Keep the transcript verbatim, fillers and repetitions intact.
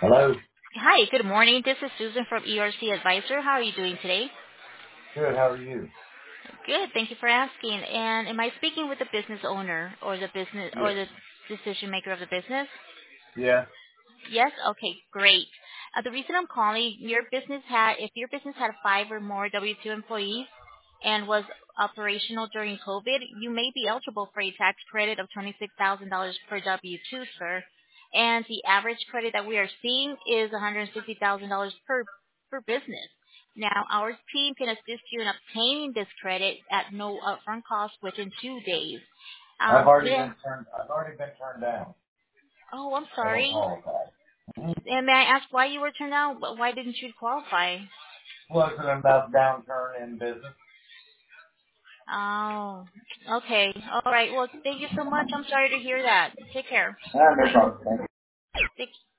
Hello. Hi, good morning. This is Susan from E R C Advisor. How are you doing today? Good. How are you? Good. Thank you for asking. And am I speaking with the business owner or the business or Yes. the decision maker of the business? Yeah. Yes. Okay. Great. Uh, the reason I'm calling your business had if your business had five or more W two employees and was operational during COVID, you may be eligible for a tax credit of twenty-six thousand dollars per W two, sir. And the average credit that we are seeing is one hundred sixty thousand dollars per per business. Now, our team can assist you in obtaining this credit at no upfront cost within two days. I've Um, already yeah. been turned. I've already been turned down. Oh, I'm I don't sorry. qualify. And may I ask why you were turned down? Why didn't you qualify? Wasn't about downturn in business. Oh, okay. All right. Well, thank you so much. I'm sorry to hear that. Take care. Ah, no problem. Thank you. Take